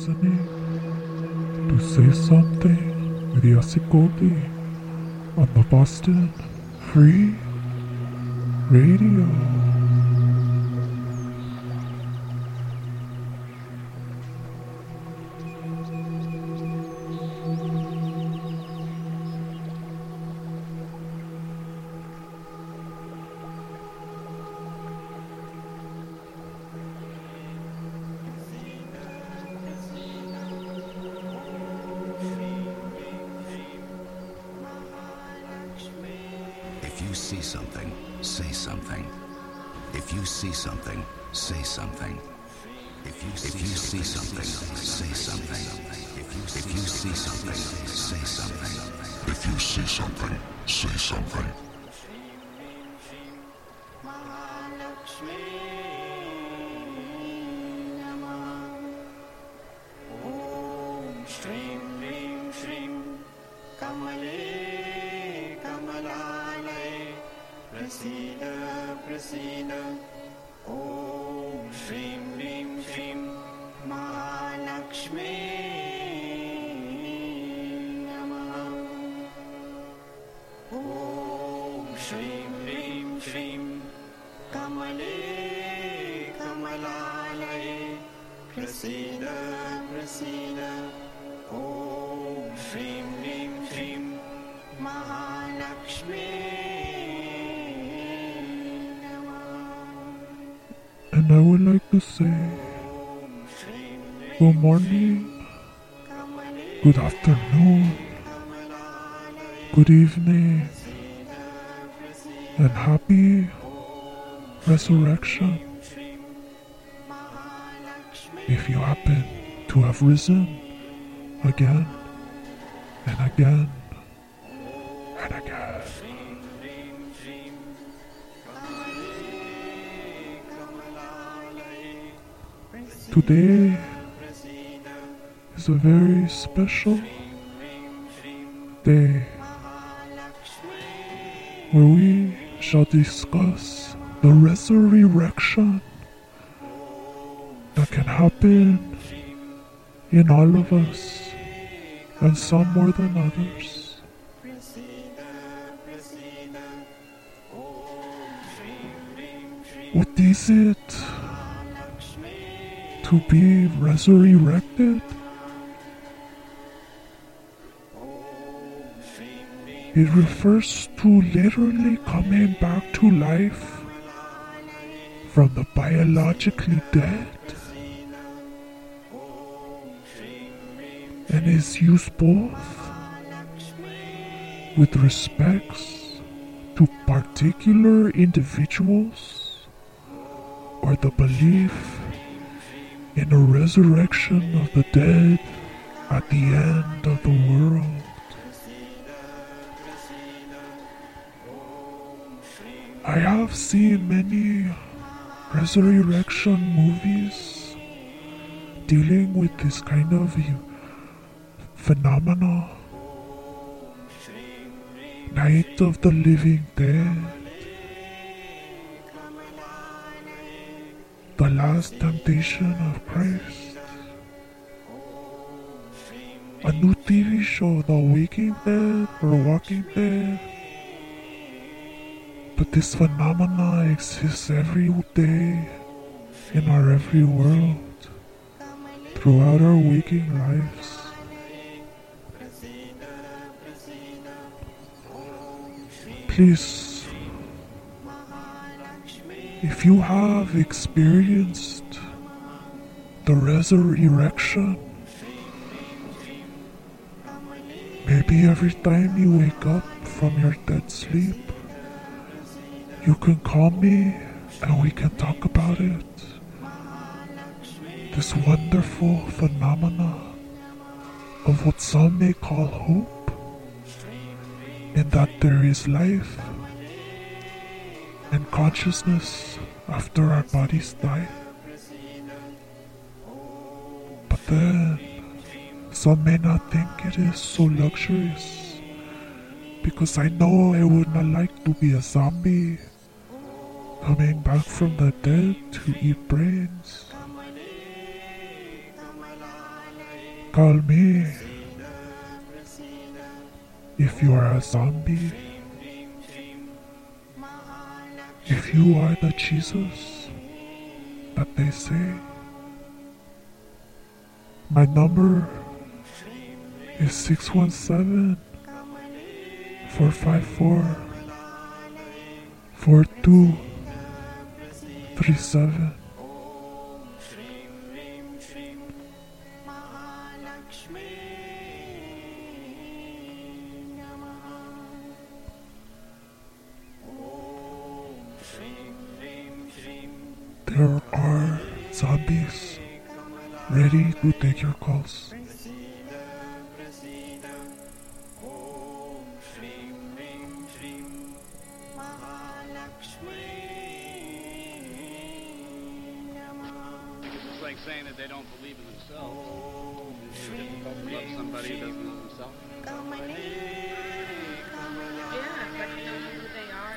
listening to Say Something with Yossi Goldie on the Boston Free Radio. If you see something, say something. If you see something, say something. If you see something, say something. If you see something, say something. If you see something, say something. Prasida Om Shrim Rim Shrim Mahalakshmi Namaha Om Shrim Rim Shrim Kamale Kamalalaye Prasida Prasida Om Shrim Rim Shrim Mahalakshmi. And I would like to say good morning, good afternoon, good evening, and happy resurrection if you happen to have risen again and again and again. Today is a very special day where we shall discuss the resurrection that can happen in all of us, and some more than others. What is it to be resurrected? It refers to literally coming back to life from the biologically dead, and is used both with respects to particular individuals or the belief in a resurrection of the dead at the end of the world. I have seen many resurrection movies dealing with this kind of phenomena. Night of the Living Dead, The Last Temptation of Christ, a new TV show, The Waking Dead or Walking Dead. But this phenomena exists every day in our every world, throughout our waking lives. Please, if you have experienced the resurrection, maybe every time you wake up from your dead sleep, you can call me and we can talk about it. This wonderful phenomena of what some may call hope, in that there is life and consciousness after our bodies die. But then, some may not think it is so luxurious, because I know I would not like to be a zombie coming back from the dead to eat brains. call me. If you are a zombie, if you are the Jesus that they say, my number is 617-454-4237. There are zombies ready to take your calls. It's like saying that they don't believe in themselves. It's difficult to love somebody who doesn't love himself. Yeah, but you don't know who they are.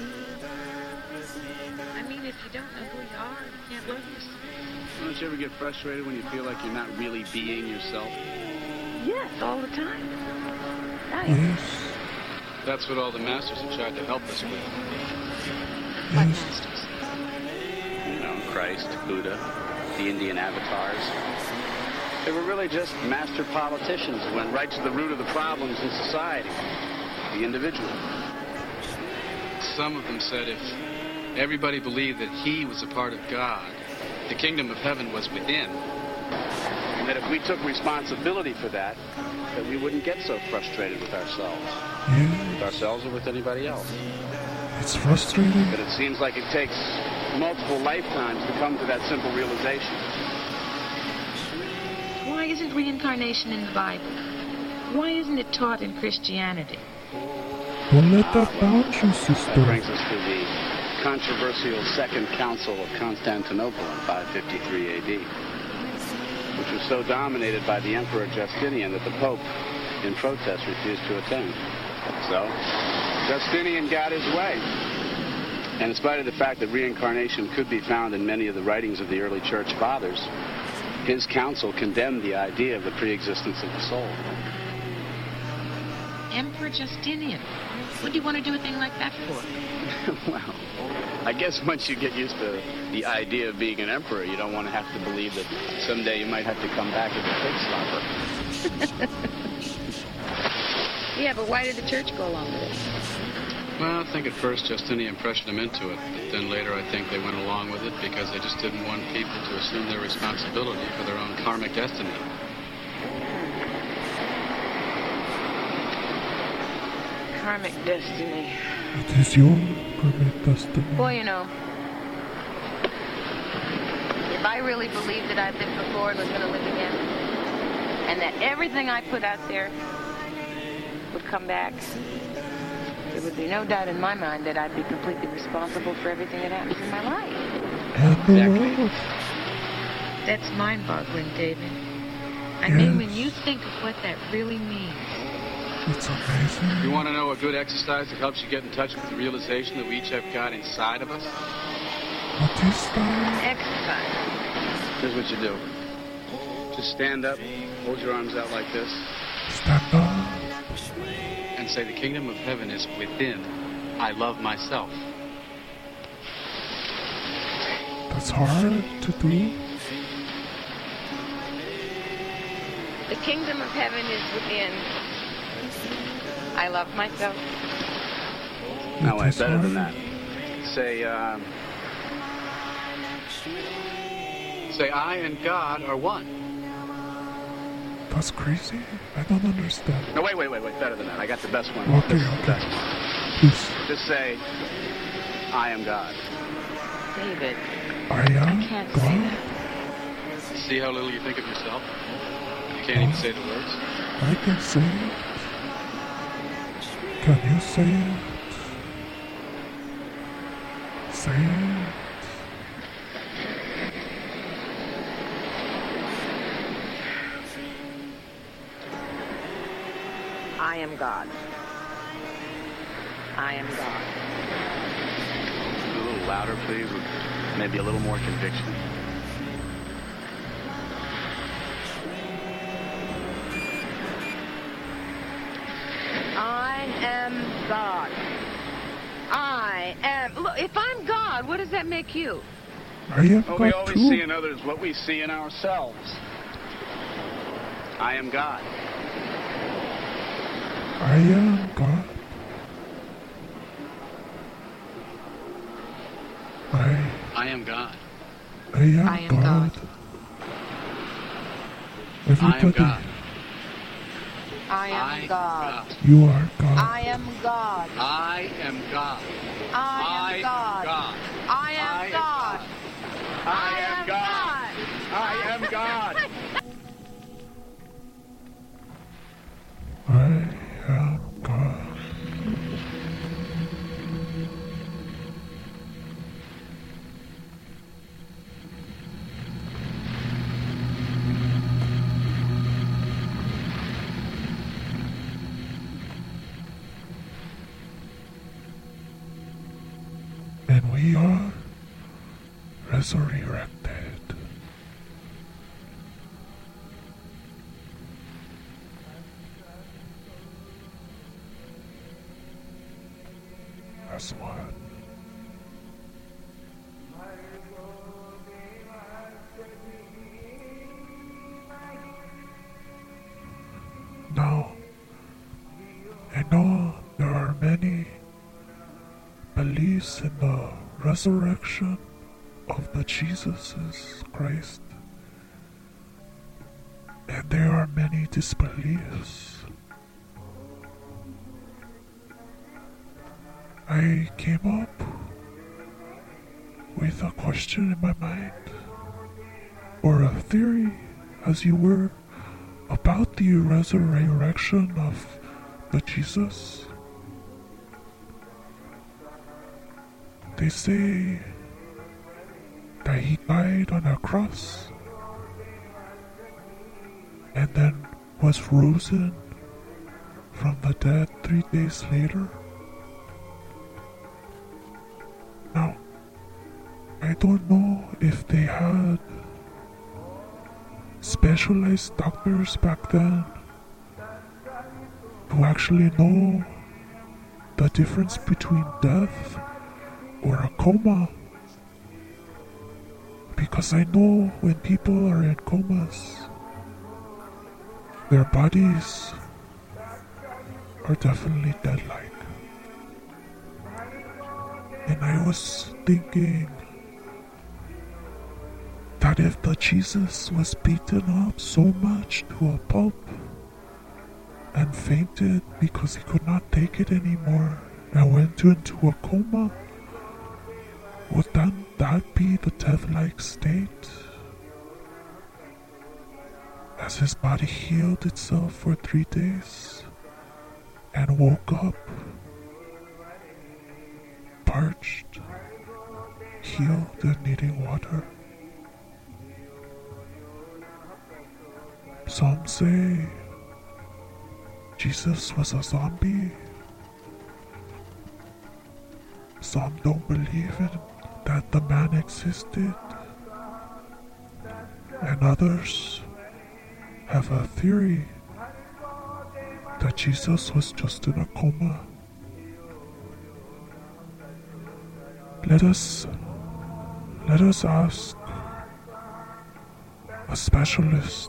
I mean, if you don't know who you are, you can't love yourself. Don't you ever get frustrated when you feel like you're not really being yourself? Yes, all the time. Right. Yes, That's what all the masters have tried to help us with. What yes. masters? You know, Christ, Buddha, the Indian avatars. They were really just master politicians who went right to the root of the problems in society, the individual. Some of them said if everybody believed that he was a part of God, the kingdom of heaven was within. And that if we took responsibility for that, that we wouldn't get so frustrated with ourselves. With Yes, ourselves or with anybody else. it's frustrating. But it seems like it takes multiple lifetimes to come to that simple realization. Why isn't reincarnation in the Bible? Why isn't it taught in Christianity? Don't let that bound you, That sister. brings us to the controversial Second Council of Constantinople in 553 AD, which was so dominated by the Emperor Justinian that the Pope, in protest, refused to attend. So, Justinian got his way. And in spite of the fact that reincarnation could be found in many of the writings of the early church fathers, his council condemned the idea of the pre-existence of the soul. Emperor Justinian. What do you want to do a thing like that for? Well, I guess once you get used to the idea of being an emperor, you don't want to have to believe that someday you might have to come back as a pig slobber. Yeah, but why did the church go along with it? Well, I think at first Justinian pressured them into it, but then later I think they went along with it because they just didn't want people to assume their responsibility for their own karmic destiny. Karmic destiny. It is your karmic destiny. Well, you know, if I really believed that I'd lived before and was going to live again, and that everything I put out there would come back, there would be no doubt in my mind that I'd be completely responsible for everything that happens in my life. And the Exactly. world. That's mind-boggling, David. I Yes. mean, when you think of what that really means. It's amazing. You want to know a good exercise that helps you get in touch with the realization that we each have God inside of us? What is that? Exercise. Here's what you do. Just stand up, hold your arms out like this, Stand up. and say, the kingdom of heaven is within. I love myself. That's hard to do. The kingdom of heaven is within. I love myself. No, It wait, is better than hard. that. Say, I and God are one. That's crazy. I don't understand. No, wait, better than that. I got the best one. Okay, This is the okay. best one. Please. Just say, I am God. David, I am can't say God. that. See how little you think of yourself? You can't even say the words. I can say it. Can you say it? Say it. I am God. I am God. A little louder, please, with maybe a little more conviction. God. I am. Look, if I'm God, what does that make you? I am Well, we God always too. see in others what we see in ourselves. I am God. I am God. I am God. I am I am God. God. Everybody, I am God. I am God. you are God. I am God. I am God. I am God. I am God. I am God. I am God. I am God. And we are resurrected. As one. Now, I know there are many beliefs in the resurrection of the Jesus Christ, and there are many disbeliefs. I came up with a question in my mind, or a theory, as you were, about the resurrection of the Jesus. They say that he died on a cross and then was risen from the dead 3 days later. Now, I don't know if they had specialized doctors back then to actually know the difference between death or a coma, because I know when people are in comas, their bodies are definitely dead-like. And I was thinking that if the Jesus was beaten up so much to a pulp and fainted because he could not take it anymore and went into a coma, would then that be the death-like state? As his body healed itself for 3 days and woke up parched, healed and needing water. Some say Jesus was a zombie. Some don't believe in that the man existed. And others have a theory that Jesus was just in a coma. Let us ask a specialist.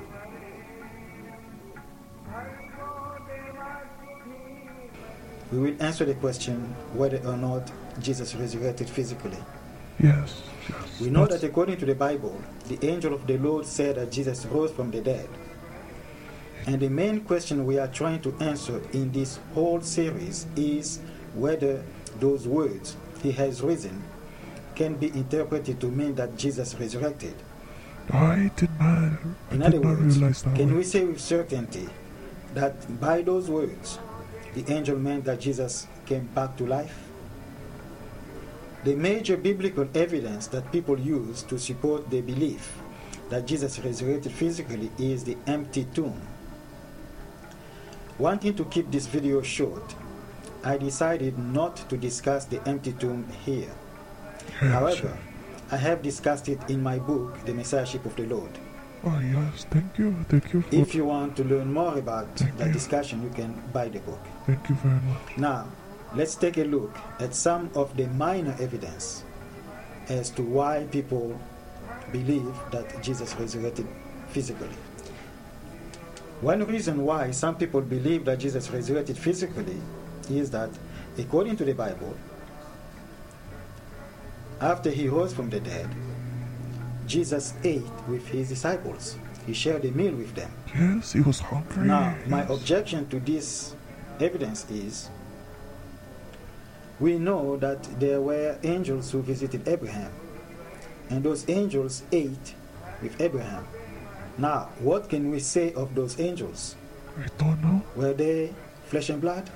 We will answer the question whether or not Jesus resurrected physically. Yes. We know that according to the Bible, the angel of the Lord said that Jesus rose from the dead. And the main question we are trying to answer in this whole series is whether those words, "He has risen," can be interpreted to mean that Jesus resurrected. I did not realize that. Can we say with certainty that by those words, the angel meant that Jesus came back to life? The major biblical evidence that people use to support their belief that Jesus resurrected physically is the empty tomb. Wanting to keep this video short, I decided not to discuss the empty tomb here. Yes. However, I have discussed it in my book, The Messiahship of the Lord. Oh yes, thank you for. If you want to learn more about Thank that you. discussion, you can buy the book. Thank you very much. Now, let's take a look at some of the minor evidence as to why people believe that Jesus resurrected physically. One reason why some people believe that Jesus resurrected physically is that, according to the Bible, after he rose from the dead, Jesus ate with his disciples. He shared a meal with them. Yes, he was hungry. Now, my yes. objection to this evidence is, we know that there were angels who visited Abraham, and those angels ate with Abraham. Now, what can we say of those angels? I don't know. Were they flesh and blood?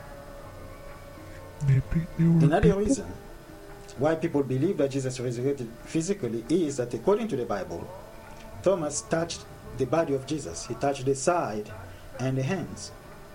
Maybe they were. Another people. reason why people believe that Jesus resurrected physically is that, according to the Bible, Thomas touched the body of Jesus. He touched the side and the hands.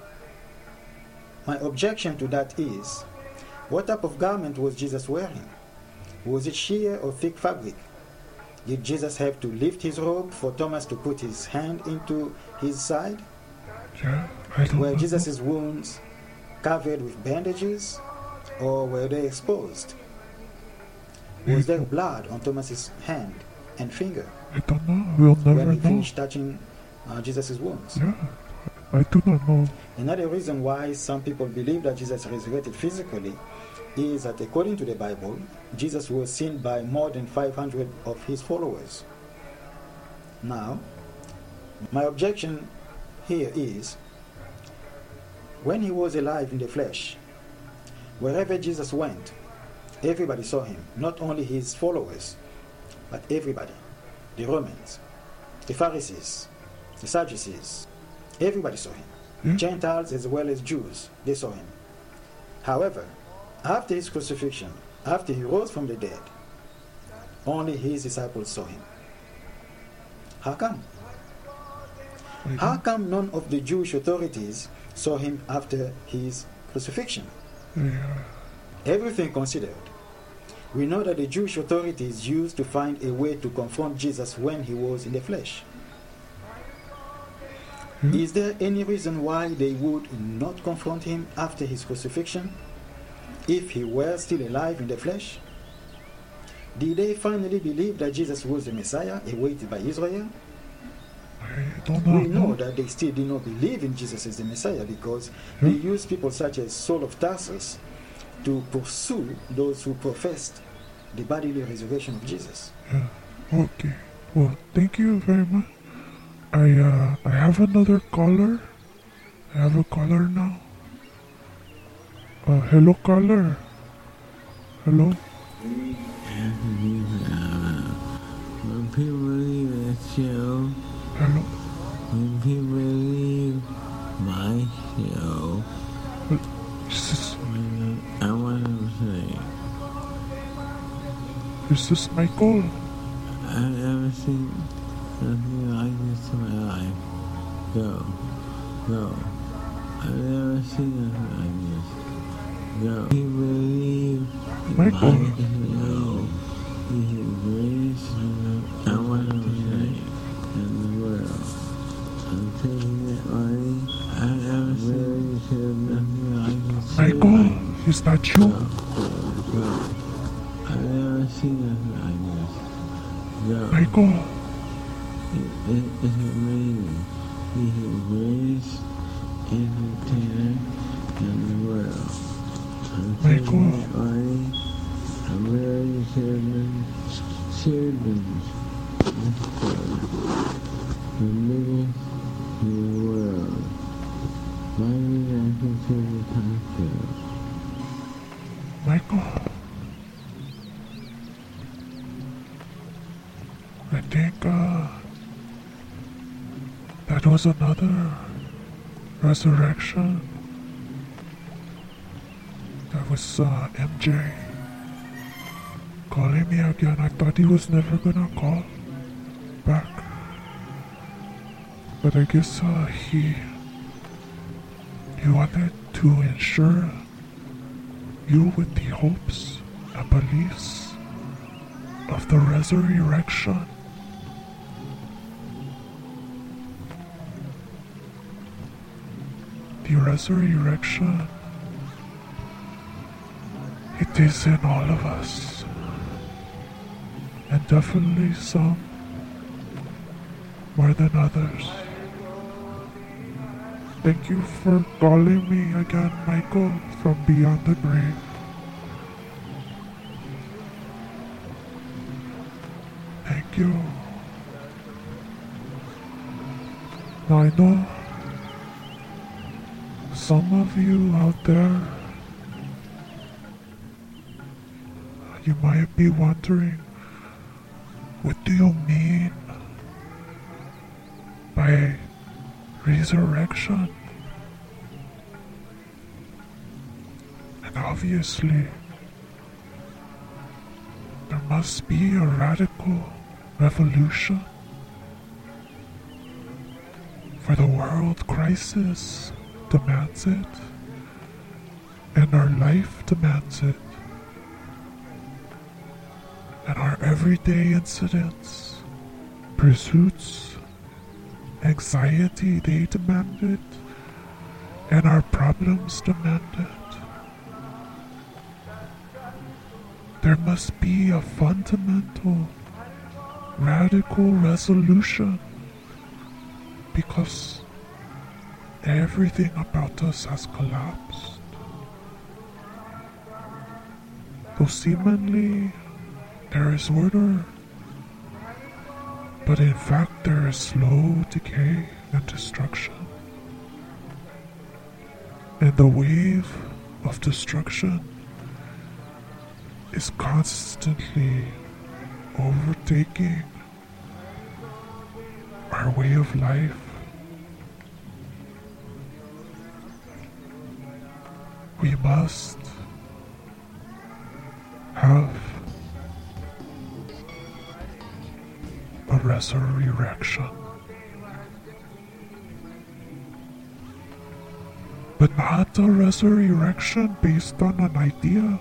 My objection to that is, what type of garment was Jesus wearing? Was it sheer or thick fabric? Did Jesus have to lift his robe for Thomas to put his hand into his side? Yeah, I don't Were know. Jesus' wounds covered with bandages, or were they exposed? Was there blood on Thomas's hand and finger I don't know. We'll never when he know. finished touching Jesus' wounds? Yeah, I do not know. Another reason why some people believe that Jesus resurrected physically is that, according to the Bible, Jesus was seen by more than 500 of his followers. Now, my objection here is, when he was alive in the flesh, wherever Jesus went, everybody saw him, not only his followers, but everybody. The Romans, the Pharisees, the Sadducees, everybody saw him. Yeah. Gentiles as well as Jews, they saw him. However, after his crucifixion, after he rose from the dead, only his disciples saw him. How come? How come none of the Jewish authorities saw him after his crucifixion? Yeah. Everything considered, we know that the Jewish authorities used to find a way to confront Jesus when he was in the flesh. Is there any reason why they would not confront him after his crucifixion if he were still alive in the flesh? Did they finally believe that Jesus was the Messiah awaited by Israel? I don't know. We know that they still did not believe in Jesus as the Messiah because they used people such as Saul of Tarsus to pursue those who professed the bodily resurrection of Jesus. Yeah. Okay. Well, thank you very much. I have another caller. I have a caller now. Hello, caller. Hello. When people leave the show, Hello. when people leave my show, I want to say, Is this Michael? I've never seen something like this in my life. Go. I've never seen nothing like this. Go. People leave Michael. my show. He's the greatest I want to say in the world. I'm taking it money. I've never really said nothing like this. Michael, is that you? Go. I've never seen nothing like this. Go. Michael. It's amazing. He's the greatest entertainer in the world. I'm taking it money. I'm really serving the biggest in the world. Why did I consider cocktails? Michael. I think, that was another resurrection. That was, MJ calling me again. I thought he was never gonna call back. But I guess, he wanted to ensure you with the hopes and beliefs of the resurrection. the resurrection, it is in all of us, and definitely some more than others. Thank you for calling me again, Michael, from beyond the grave. Thank you. Now I know some of you out there, you might be wondering, what do you mean by resurrection? And obviously, there must be a radical revolution, for the world crisis demands it, and our life demands it, and our everyday incidents, pursuits, anxiety, they demand it, and our problems demand it. There must be a fundamental, radical resolution, because everything about us has collapsed. Though seemingly there is order, but in fact there is slow decay and destruction. And the wave of destruction is constantly overtaking our way of life. We must have a resurrection, but not a resurrection based on an idea.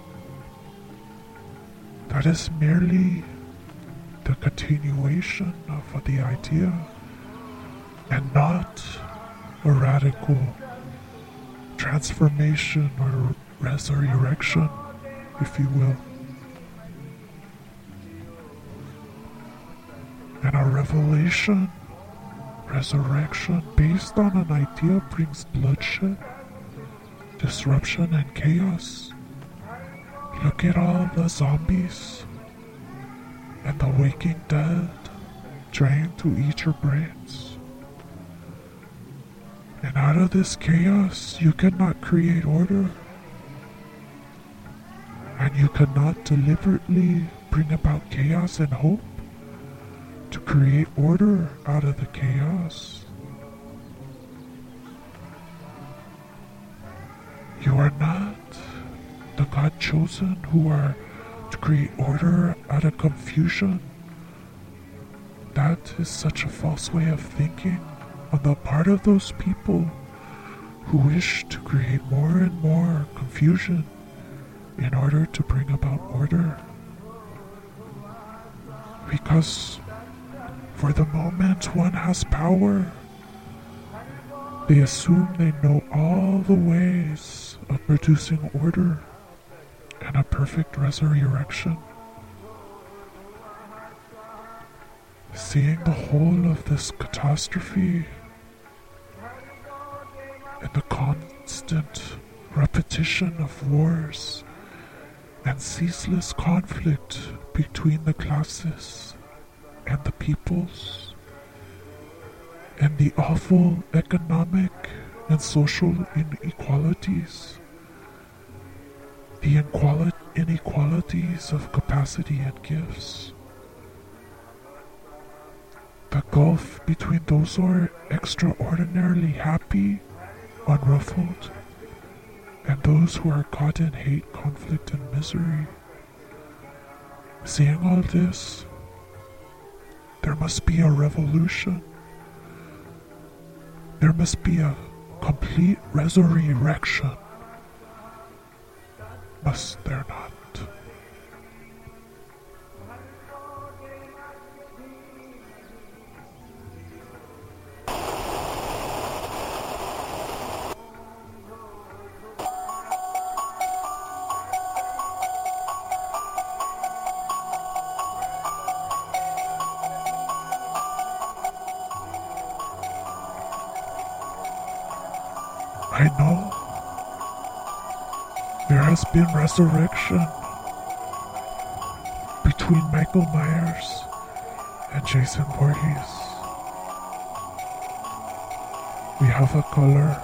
That is merely the continuation of the idea, and not a radical transformation or resurrection, if you will. And a revelation, resurrection based on an idea brings bloodshed, disruption, and chaos. Look at all the zombies and the waking dead trying to eat your brains. And out of this chaos, you cannot create order. And you cannot deliberately bring about chaos and hope to create order out of the chaos. You are not the God chosen who are to create order out of confusion. That is such a false way of thinking on the part of those people who wish to create more and more confusion in order to bring about order. Because for the moment one has power, they assume they know all the ways of producing order and a perfect resurrection. Seeing the whole of this catastrophe and the constant repetition of wars and ceaseless conflict between the classes and the peoples, and the awful economic and social inequalities, the inequalities of capacity and gifts, the gulf between those who are extraordinarily happy, unruffled, and those who are caught in hate, conflict, and misery. Seeing all this, there must be a revolution. There must be a complete resurrection. Must there not? I know. There has been resurrection between Michael Myers and Jason Voorhees. We have a caller.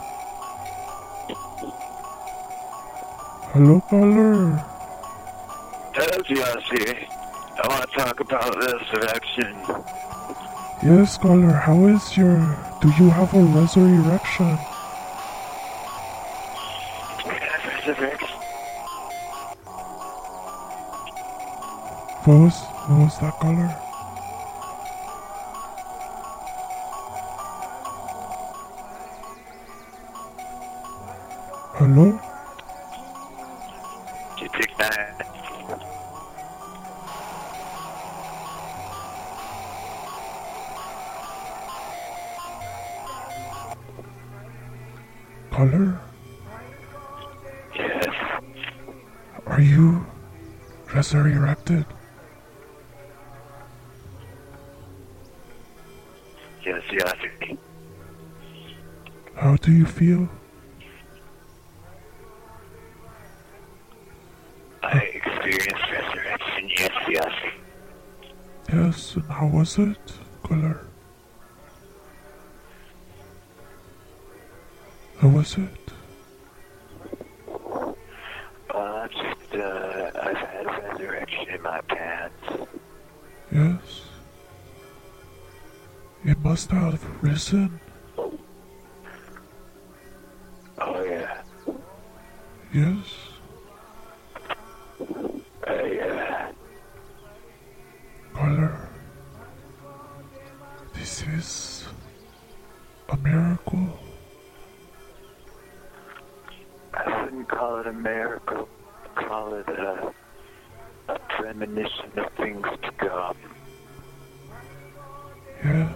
Hello, caller. Hello, Jesse. I want to talk about resurrection. Yes, caller. How is your... Do you have a resurrection? Resurrection? What was that, caller? Hello? You take that. Caller? Yes. Are you resurrected? Yes, Jesse. How do you feel? I experienced resurrection, yes, Jesse. Yes, and how was it, caller? How was it? I've had resurrection in my pants. Yes. It must have risen. Oh, yeah. Yes. Yeah. Caller, this is a miracle. I wouldn't call it a miracle. I'd call it a premonition of things to come. Yes.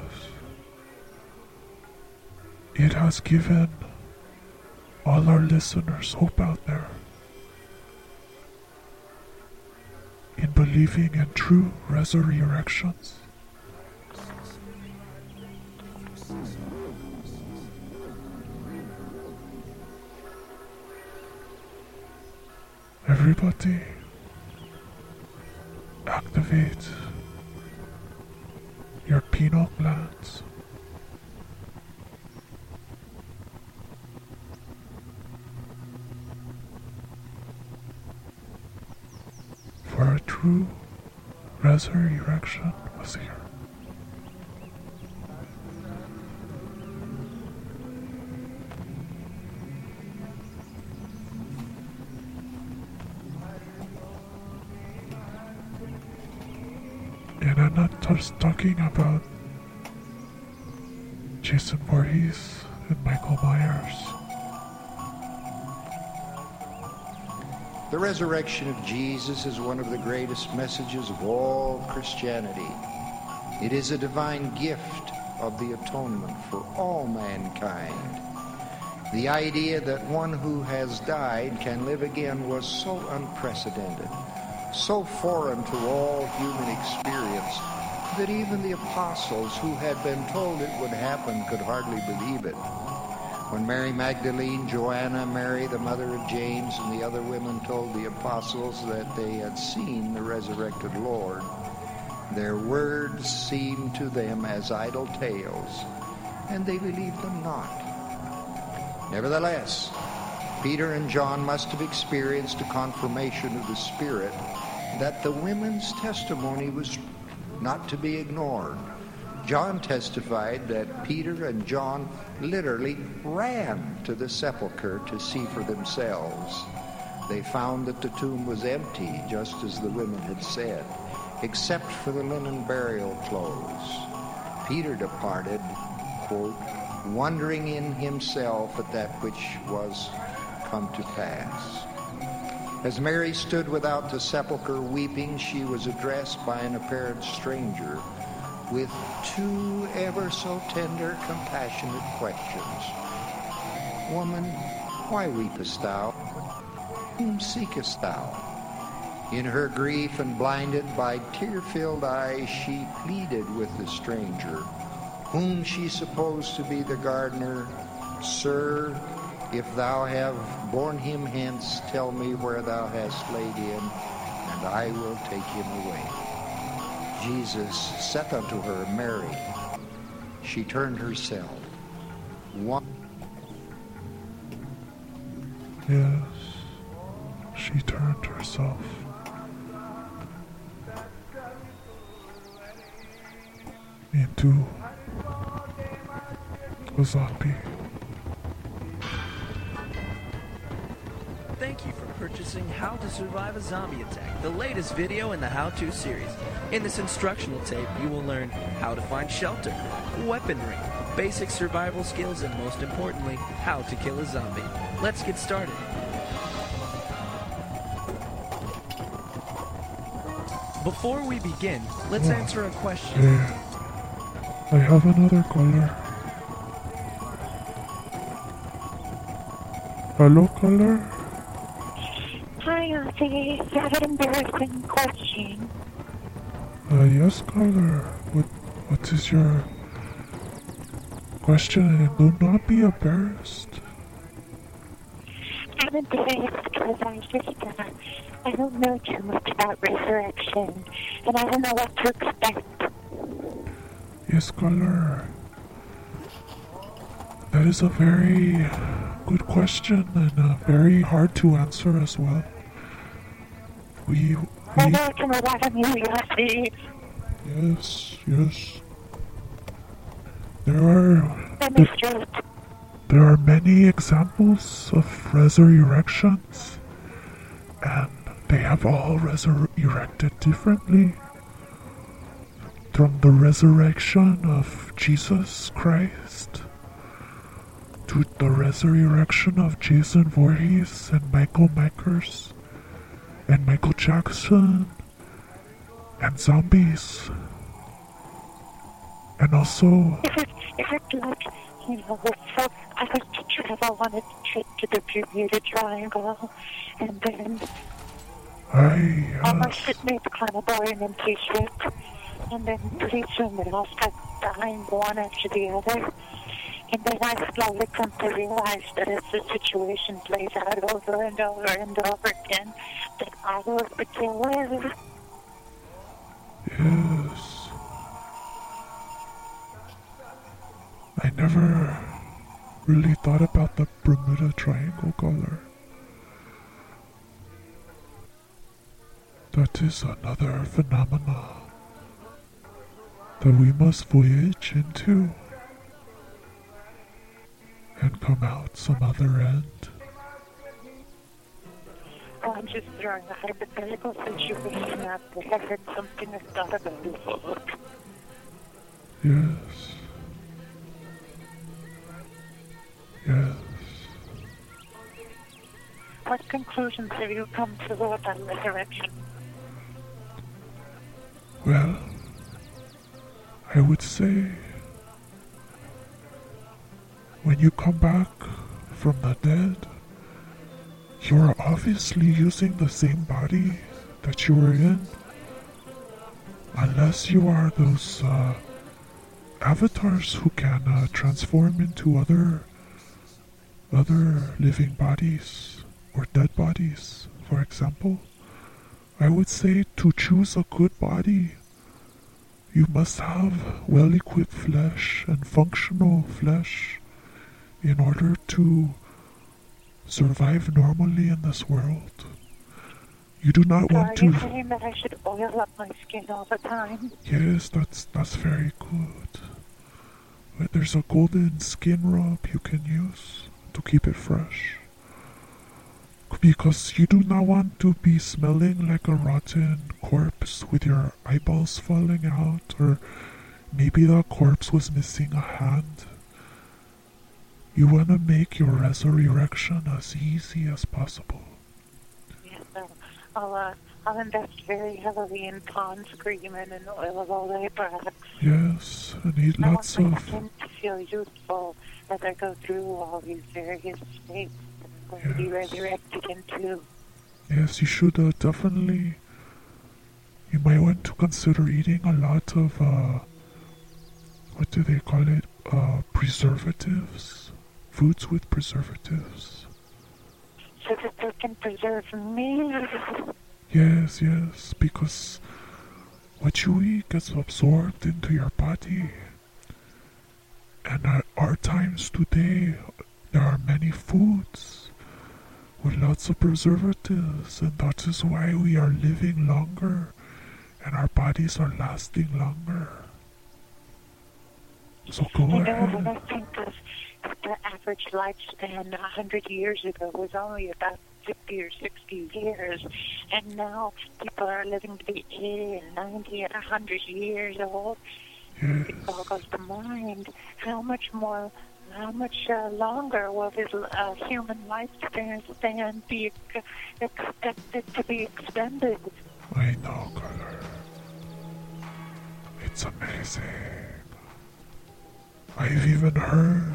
It has given all our listeners hope out there in believing in true resurrections. Everybody, activate your pineal glands. For a true resurrection was here. And I'm not just talking about Jason Voorhees and Michael Myers. The resurrection of Jesus is one of the greatest messages of all Christianity. It is a divine gift of the atonement for all mankind. The idea that one who has died can live again was so unprecedented, so foreign to all human experience, that even the apostles who had been told it would happen could hardly believe it. When Mary Magdalene, Joanna, Mary, the mother of James, and the other women told the apostles that they had seen the resurrected Lord, their words seemed to them as idle tales, and they believed them not. Nevertheless, Peter and John must have experienced a confirmation of the Spirit that the women's testimony was not to be ignored. John testified that Peter and John literally ran to the sepulcher to see for themselves. They found that the tomb was empty, just as the women had said, except for the linen burial clothes. Peter departed, quote, wondering in himself at that which was come to pass. As Mary stood without the sepulcher weeping, she was addressed by an apparent stranger with two ever so tender, compassionate questions. Woman, why weepest thou? Whom seekest thou? In her grief and blinded by tear-filled eyes, she pleaded with the stranger, whom she supposed to be the gardener. Sir, If thou have borne him hence, tell me where thou hast laid him, and I will take him away. Jesus saith unto her, Mary. She turned herself. Yes, she turned herself. Into a zombie. Thank you for purchasing How to Survive a Zombie Attack, the latest video in the how-to series. In this instructional tape, you will learn how to find shelter, weaponry, basic survival skills, and most importantly, how to kill a zombie. Let's get started. Before we begin, let's answer a question. Yeah. I have another caller. Hello, caller? Hi, Ozzy. I have an embarrassing question. Yes, caller. What is your question? And do not be embarrassed. I'm embarrassed because I don't know too much about resurrection, and I don't know what to expect. Yes, caller. That is a very good question and very hard to answer as well. I know to know what I mean, Ozzy. Yes. There are many examples of resurrections, and they have all resurrected differently. From the resurrection of Jesus Christ to the resurrection of Jason Voorhees and Michael Myers and Michael Jackson and zombies. And also... If it's like, so I was to travel on a trip to the Bermuda Triangle, and then all my shipmates climb aboard an empty ship, and then pretty soon they all start dying one after the other. And then I slowly come to realize that as the situation plays out over and over and over again, that I was the killer. Yes. I never really thought about the Bermuda Triangle, caller. That is another phenomena that we must voyage into and come out some other end. I'm just throwing a hypothetical situation out there. I heard something I thought about before. Yes. What conclusions have you come to about resurrection? Well, I would say when you come back from the dead, you are obviously using the same body that you were in, unless you are those avatars who can transform into other living bodies or dead bodies, for example. I would say to choose a good body, you must have well-equipped flesh and functional flesh in order to survive normally in this world. You do not want to... Are you saying that I should oil up my skin all the time? Yes, that's very good. But there's a golden skin rub you can use to keep it fresh. Because you do not want to be smelling like a rotten corpse with your eyeballs falling out, or maybe the corpse was missing a hand. You want to make your resurrection as easy as possible. Yes, I'll invest very heavily in Pond's cream and in oil of Olay products. Yes, and eat lots of... I want my skin to feel youthful as I go through all these various states I'm going to be resurrected into. Yes, you should definitely... You might want to consider eating a lot of, what do they call it? Preservatives foods with preservatives. So that they can preserve me? Yes, because what you eat gets absorbed into your body. And at our times today, there are many foods with lots of preservatives, and that is why we are living longer and our bodies are lasting longer. So go ahead. When I think of the average lifespan 100 years ago was only about 50 or 60 years, and now people are living to be 80 and 90 and 100 years old. Yes. It boggles the mind. How much longer will this human lifespan be expected to be extended? I know, Color. It's amazing. I've even heard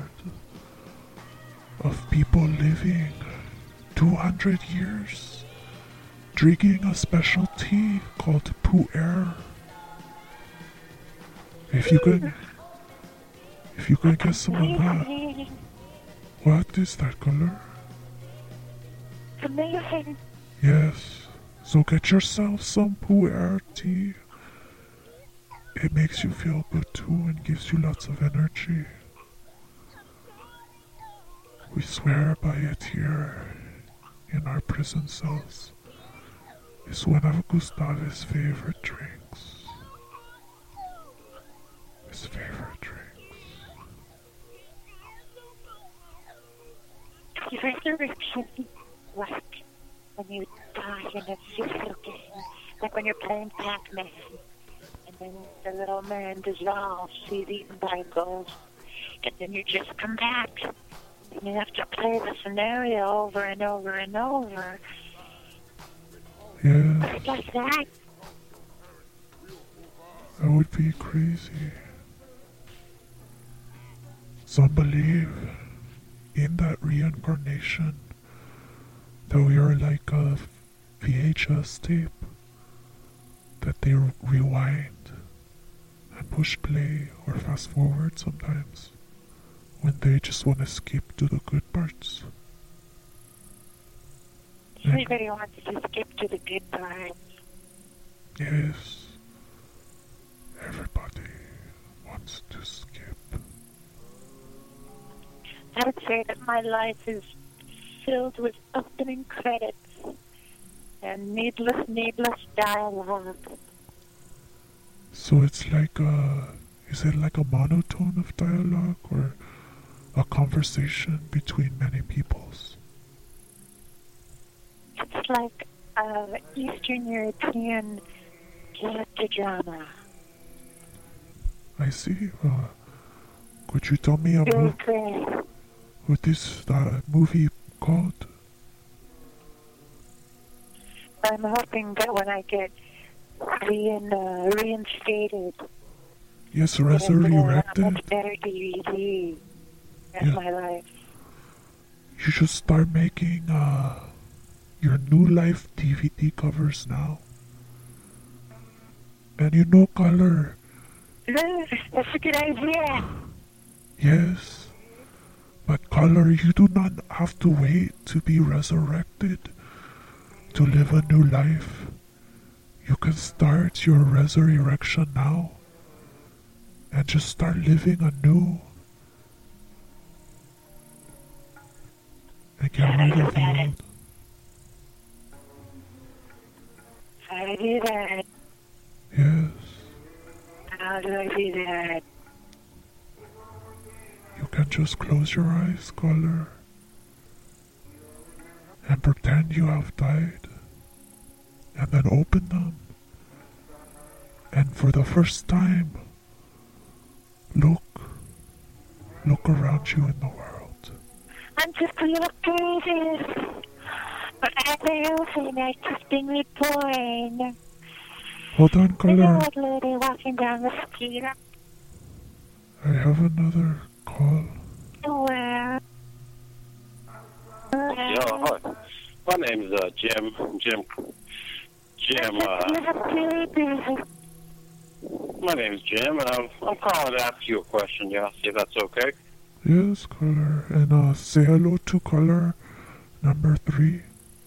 of people living 200 years drinking a special tea called Pu'er. If you can get some of that. What is that, Color? Amazing. Yes. So get yourself some Pu'er tea. It makes you feel good too and gives you lots of energy. We swear by it here in our prison cells. It's one of Gustav's favorite drinks. His favorite drinks. Resurrection, like when you die in a video game, like when you're playing Pac-Man, and then the little man dissolves, he's eaten by ghosts, and then you just come back, and you have to play the scenario over and over and over. Yeah. Like that. That would be crazy. Some believe in that reincarnation, that we are like a VHS tape that they rewind and push play or fast forward sometimes when they just want to skip to the good parts. Everybody wants to skip to the good parts. Yes, everybody wants to skip. I would say that my life is filled with opening credits and needless dialogue. So it's like is it like a monotone of dialogue or a conversation between many peoples? It's like Eastern European character drama. I see. Could you tell me what is that movie called? I'm hoping that when I get reinstated, yes, resurrected, a much better DVD of my life. You should start making your New Life DVD covers now. And you know, Color. That's a good idea. Yes, but Color, you do not have to wait to be resurrected to live a new life. You can start your resurrection now and just start living anew and get rid of the old. How do I do that? Yes. How do I do that? You can just close your eyes, Color, and pretend you have died, and then open them, and for the first time, look around you in the world. I'm just a little crazy, but as I open, I'm just being reborn. Hold on, Color. There's an old lady walking down the street. I have another call. Where? Yeah, hi. My name's Jim. My name's Jim, and I'm calling to ask you a question. Yeah, see if that's okay. Yes, caller. And say hello to caller number 3.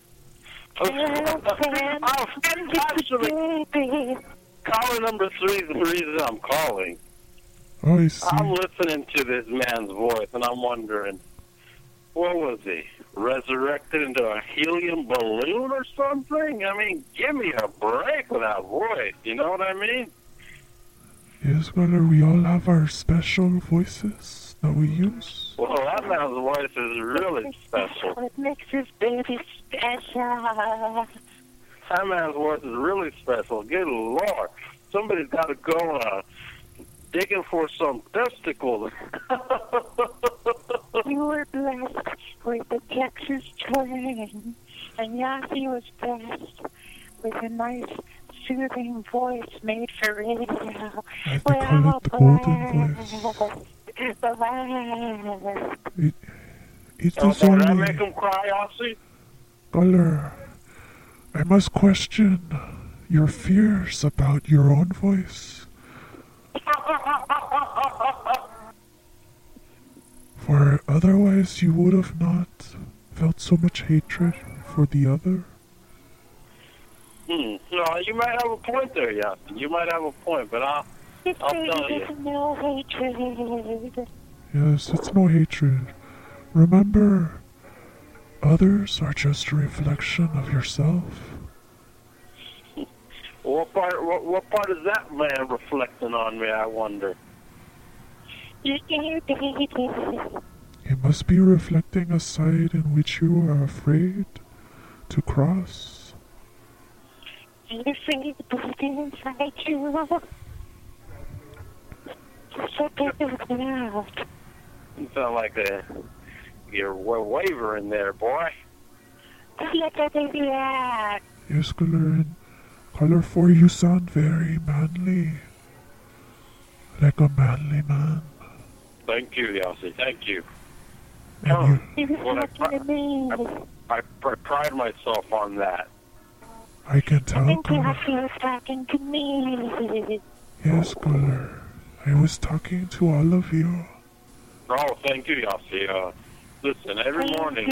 Actually, caller number 3 is the reason I'm calling. Oh, I see. I'm listening to this man's voice, and I'm wondering, what was he? Resurrected into a helium balloon or something? I mean, give me a break with that voice, you know what I mean? Yes, caller, we all have our special voices that we use. Well, that man's voice is really special. What makes this baby special? That man's voice is really special. Good Lord. Somebody's got to go digging for some testicles. You were blessed with the Texas twang, and Yossi was blessed with a nice, soothing voice made for radio. I think they call it the golden voice. It is Did I only... make him cry, Yossi? Caller, I must question your fears about your own voice. For otherwise you would have not felt so much hatred for the other. No, you might have a point there, Yossi. You might have a point, but I'll tell you. No hatred. Yes, it's no hatred. Remember, others are just a reflection of yourself. What part is that man reflecting on me, I wonder? It must be reflecting a side in which you are afraid to cross. I'm afraid to put it inside you. So take it out. You sound like you're wavering there, boy. Just let that baby out. Yes, caller, and caller 4, you sound very manly. Like a manly man. Thank you, Yossi. Thank you. And I pride myself on that. I can tell, I think caller. Yossi was talking to me. Yes, caller. I was talking to all of you. Oh, thank you, Yossi. Listen, every morning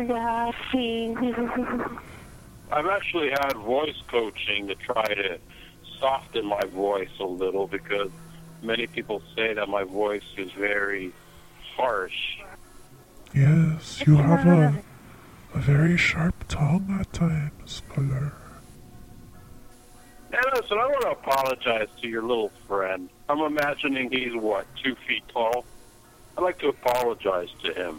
I've actually had voice coaching to try to soften my voice a little because many people say that my voice is very harsh. Yes, you have a very sharp tongue at times, caller. And listen, I want to apologize to your little friend. I'm imagining he's, 2 feet tall? I'd like to apologize to him.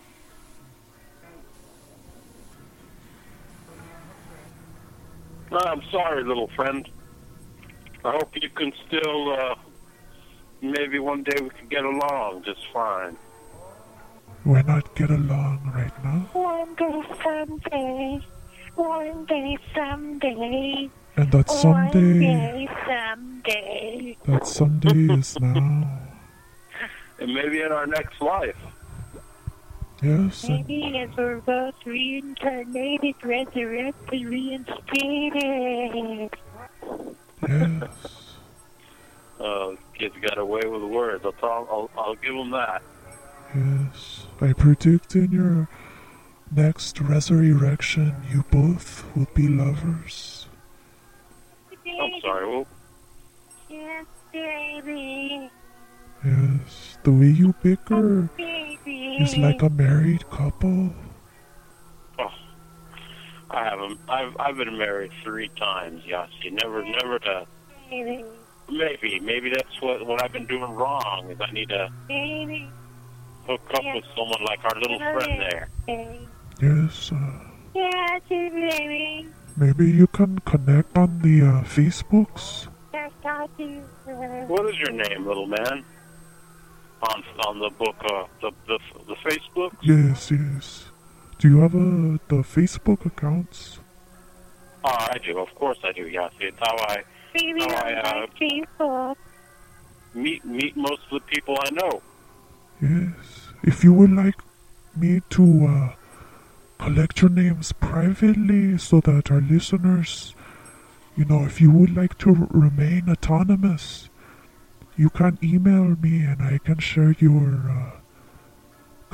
I'm sorry, little friend. I hope you can still, maybe one day we can get along just fine. Why not get along right now? One day, someday. One day, someday. And that someday... One day, someday. That someday is now. And maybe in our next life. Yes. Maybe as we're both reincarnated, resurrected, reinstated. Yes. Kid's got away with words. I'll give him that. Yes. I predict in your next resurrection, you both will be lovers. I'm sorry, well... Yes, baby. Yes. The way you bicker Baby. is like a married couple. Oh, I haven't. I've been married 3 times, Yossi. Never to... Baby. Maybe that's what I've been doing wrong, is I need to Baby. hook up with someone like our little friend there. Yes. Yes, baby. Maybe you can connect on the Facebooks. Yes, I do. What is your name, little man? On the book, the Facebook? Yes, yes. Do you have the Facebook accounts? Oh, I do. Of course I do, Yossi. It's how I Facebook. meet most of the people I know. Yes. If you would like me to collect your names privately so that our listeners, if you would like to remain autonomous, you can email me and I can share your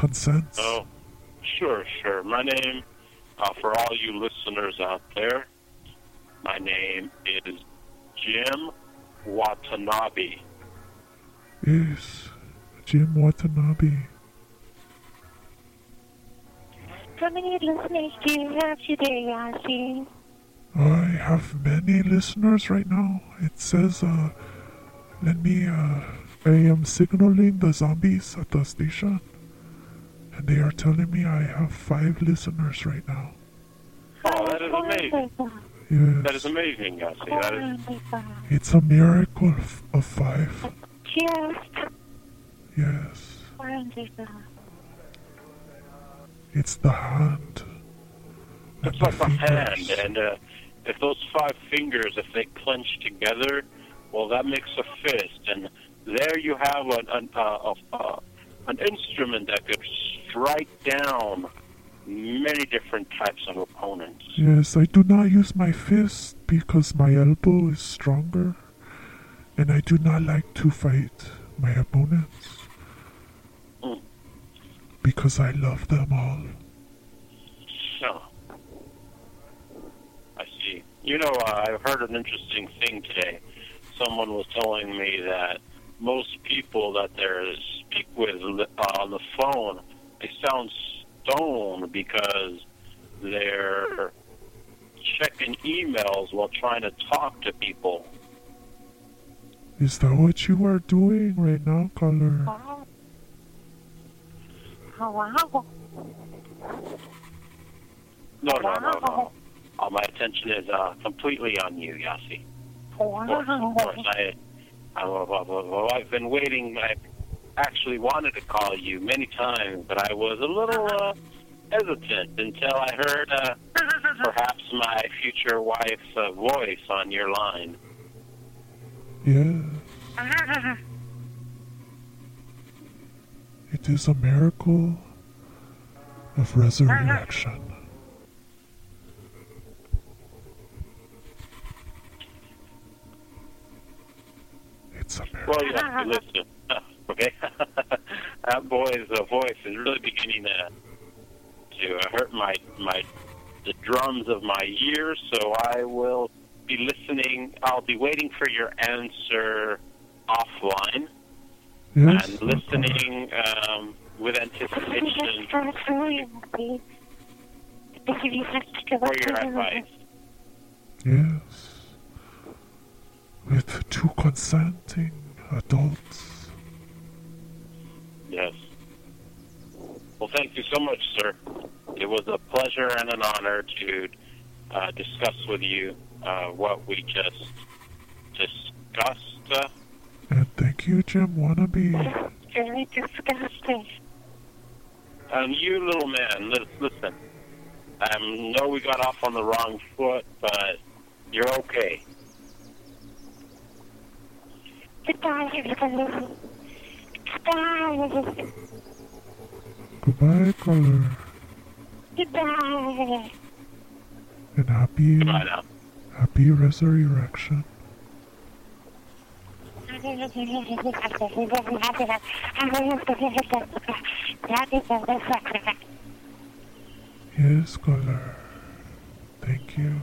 consents. Oh, sure. My name, for all you listeners out there, my name is Jim Watanabe. Yes, Jim Watanabe. How many listeners do you have today, Yossi? I have many listeners right now. It says, I am signaling the zombies at the station. And they are telling me I have 5 listeners right now. Oh, that is amazing. Yes. That is amazing, Yossi. That is... It's a miracle of 5. Yes. Wonderful. It's the hand. It's like a hand, and if those 5 fingers, if they clench together, well, that makes a fist, and there you have an instrument that could strike down many different types of opponents. Yes, I do not use my fist because my elbow is stronger, and I do not like to fight my opponents because I love them all. So, I see. You know, I heard an interesting thing today. Someone was telling me that most people that they speak with on the phone, they sound stoned because they're checking emails while trying to talk to people. Is that what you are doing right now, caller? Oh, wow. No. My attention is completely on you, Yossi. Of course. I've been waiting. I actually wanted to call you many times, but I was a little hesitant until I heard perhaps my future wife's voice on your line. Yeah. It is a miracle of resurrection. It's a miracle. Well, you have to listen. Okay? That boy's voice is really beginning to hurt the drums of my ears, so I will be listening. I'll be waiting for your answer offline. Yes, and listening with anticipation for your advice. Yes. With 2 consenting adults. Yes. Well, thank you so much, sir. It was a pleasure and an honor to discuss with you what we just discussed. And thank you, Jim Wannabe. Very disgusting. You little man, listen. I know we got off on the wrong foot, but you're okay. Goodbye, everybody. Goodbye. Goodbye, caller. Goodbye. And happy resurrection. Yes, caller. Thank you.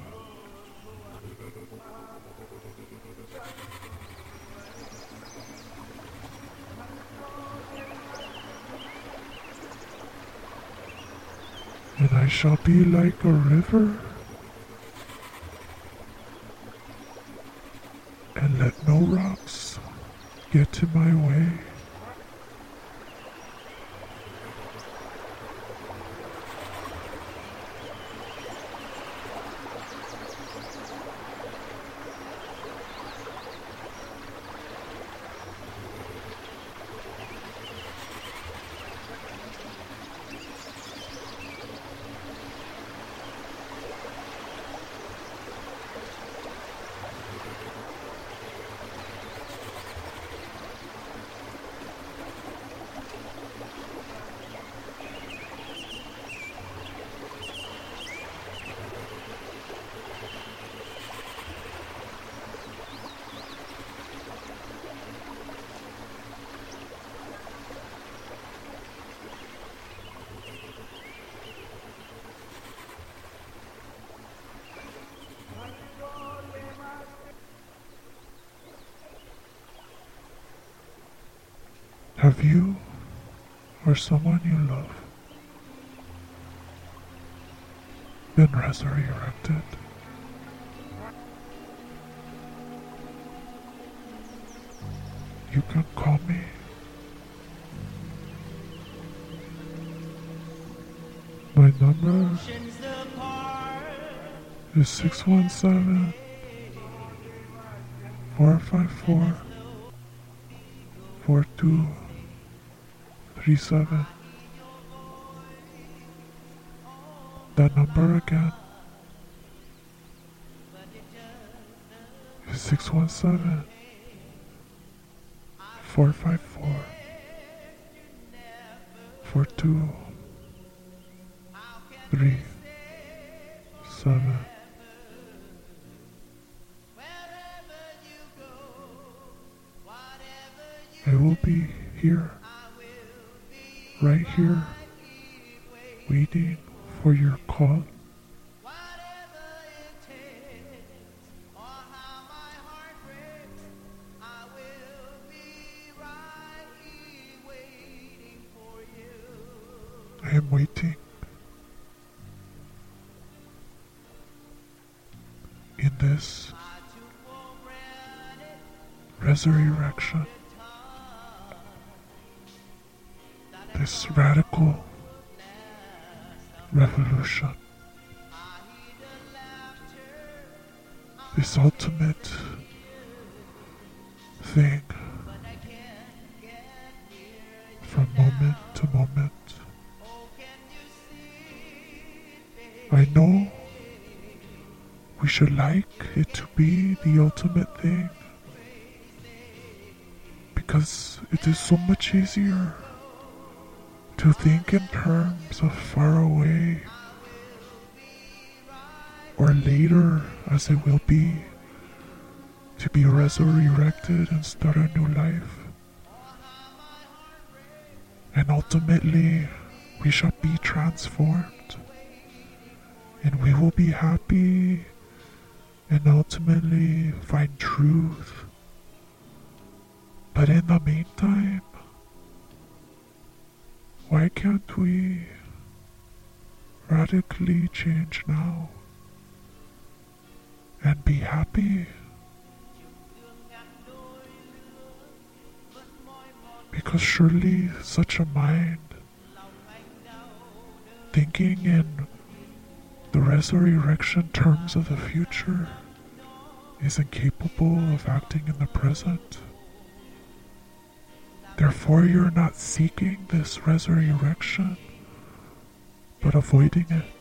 And I shall be like a river, and let no rocks get in my way. Have you or someone you love been resurrected? You can call me. My number is 617 454 4237. That number again is 617 454 4237. I will be here, right here, waiting for your call. I am waiting. In this resurrection, this radical revolution, this ultimate thing, from moment to moment. I know we should like it to be the ultimate thing, because it is so much easier to think in terms of far away or later, as it will be, to be resurrected and start a new life. And ultimately, we shall be transformed, and we will be happy and ultimately find truth. But in the meantime, why can't we radically change now and be happy? Because surely such a mind, thinking in the resurrection terms of the future, is incapable of acting in the present. Therefore, you're not seeking this resurrection, but avoiding it.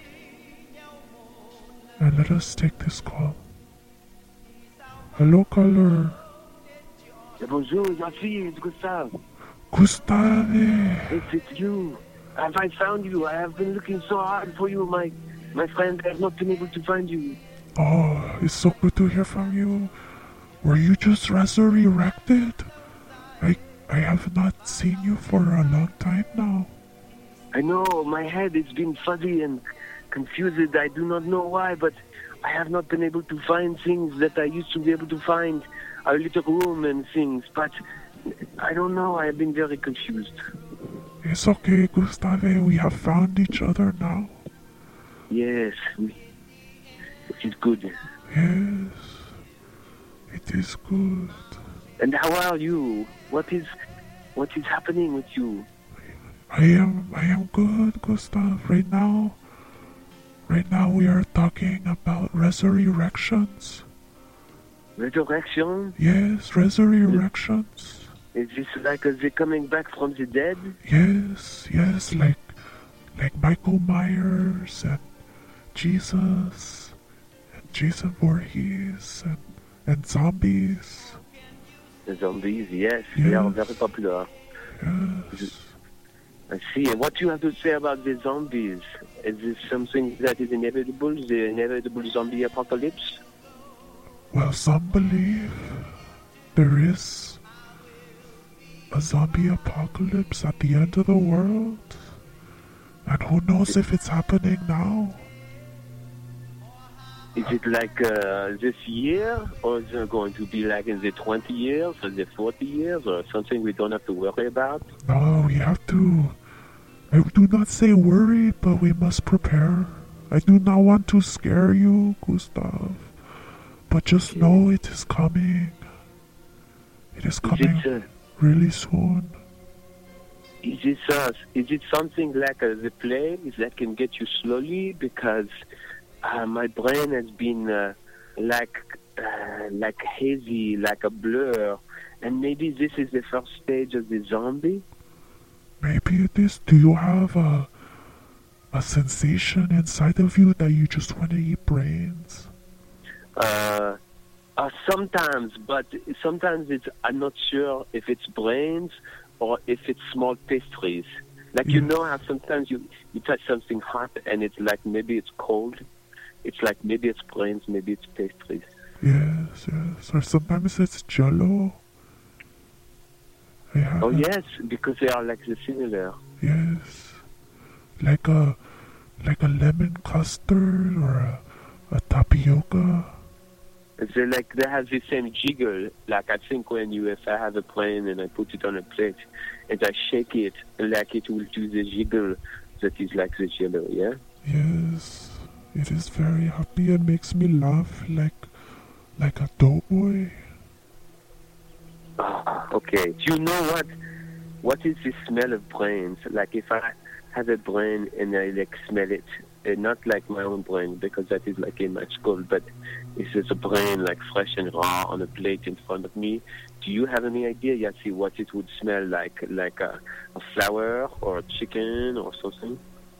And let us take this call. Hello, caller. Bonjour, Yafi, it's Gustav. Gustav! It's you. Have I found you? I have been looking so hard for you, my friend. I have not been able to find you. Oh, it's so good to hear from you. Were you just resurrected? I have not seen you for a long time now. I know, my head has been fuzzy and confused. I do not know why, but I have not been able to find things that I used to be able to find. A little room and things, but I don't know. I have been very confused. It's okay, Gustave. We have found each other now. Yes, which is good. Yes, it is good. And how are you? What is happening with you? I am good, Gustav. Right now we are talking about resurrections. Resurrection? Yes, resurrections. Is this like the coming back from the dead? Yes, like Michael Myers and Jesus and Jason Voorhees and zombies. The zombies, yes, they are very popular. Yes. I see. And what do you have to say about the zombies? Is this something that is inevitable, the inevitable zombie apocalypse? Well, some believe there is a zombie apocalypse at the end of the world. And who knows if it's happening now? Is it like this year, or is it going to be like in the 20 years, or the 40 years, or something we don't have to worry about? No, we have to. I do not say worry, but we must prepare. I do not want to scare you, Gustav. But just know it is coming. It is coming really soon. Is it something like the plague that can get you slowly? Because my brain has been like hazy, like a blur, and maybe this is the first stage of the zombie. Maybe it is. Do you have a sensation inside of you that you just want to eat brains? Sometimes, but sometimes I'm not sure if it's brains or if it's small pastries. Like, you know how sometimes you touch something hot and it's like maybe it's cold. It's like maybe it's brains, maybe it's pastries. Yes. Or sometimes it's Jell-O. Oh, yes, because they are like similar. Yes. Like a lemon custard or a tapioca. They have the same jiggle. Like, I think if I have a plane and I put it on a plate and I shake it, like it will do the jiggle that is like the Jell-O, yeah? Yes. It is very happy and makes me laugh like a doughboy. Okay. Do you know what is the smell of brains? Like, if I have a brain and I smell it, not like my own brain, because that is like in my skull, but it's just a brain like fresh and raw on a plate in front of me. Do you have any idea, Yassi, what it would smell like a flower or a chicken or something?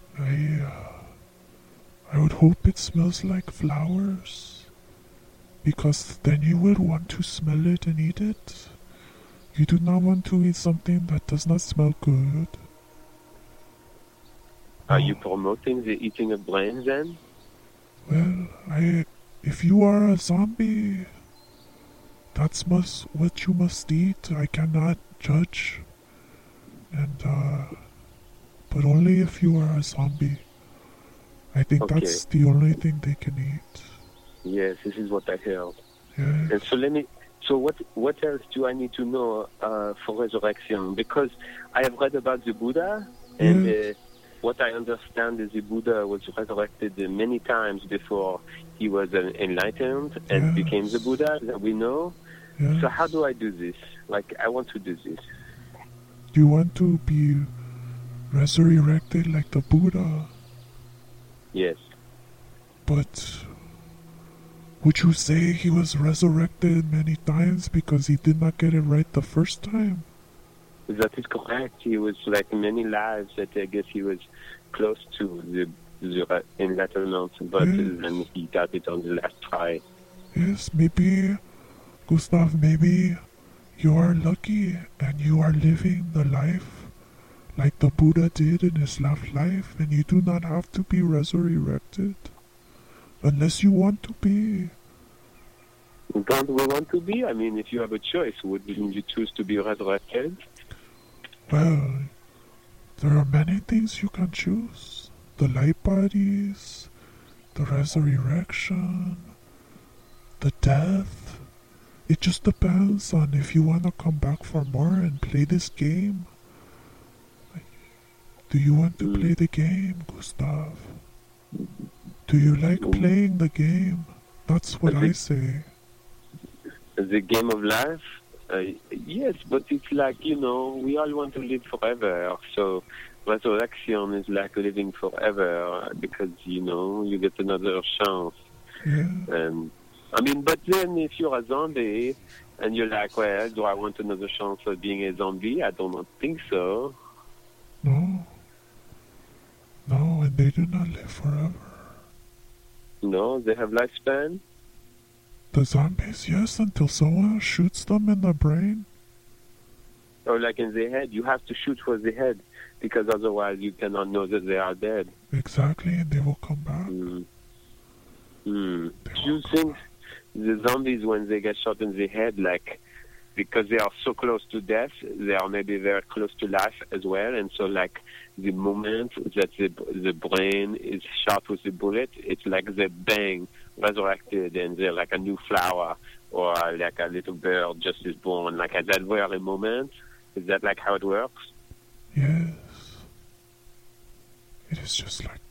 I would hope it smells like flowers, because then you would want to smell it and eat it. You do not want to eat something that does not smell good. Are you promoting the eating of brains then? Well, if you are a zombie, that's what you must eat. I cannot judge. But only if you are a zombie. I think that's the only thing they can eat. Yes, this is what I heard. Yes. And so what else do I need to know for resurrection? Because I have read about the Buddha, and what I understand is the Buddha was resurrected many times before he was enlightened and became the Buddha that we know. Yes. So how do I do this? Like, I want to do this. You want to be resurrected like the Buddha? Yes. But would you say he was resurrected many times because he did not get it right the first time? That is correct. He was like many lives that I guess he was close to the enlightenment, but then he got it on the last try. Yes, maybe, Gustav, maybe you are lucky and you are living the life like the Buddha did in his last life, and you do not have to be resurrected unless you want to be. Don't we want to be? I mean, if you have a choice, wouldn't you choose to be resurrected? Well, there are many things you can choose. The light bodies, the resurrection, the death. It just depends on if you want to come back for more and play this game. Do you want to play the game, Gustav? Do you like playing the game? That's what I say. The game of life? Yes, but it's like, we all want to live forever. So resurrection is like living forever because, you get another chance. Yeah. But then if you're a zombie and you're like, well, do I want another chance of being a zombie? I don't think so. No, and they do not live forever. No, they have lifespan? The zombies, yes, until someone shoots them in the brain. Or like in the head. You have to shoot for the head, because otherwise you cannot know that they are dead. Exactly, and they will come back. Do you think the zombies, when they get shot in the head, like, because they are so close to death, they are maybe very close to life as well, and so like the moment that the brain is shot with the bullet, it's like the bang resurrected and they're like a new flower or like a little bird just is born, like at that very moment? Is that like how it works? Yes. It is just like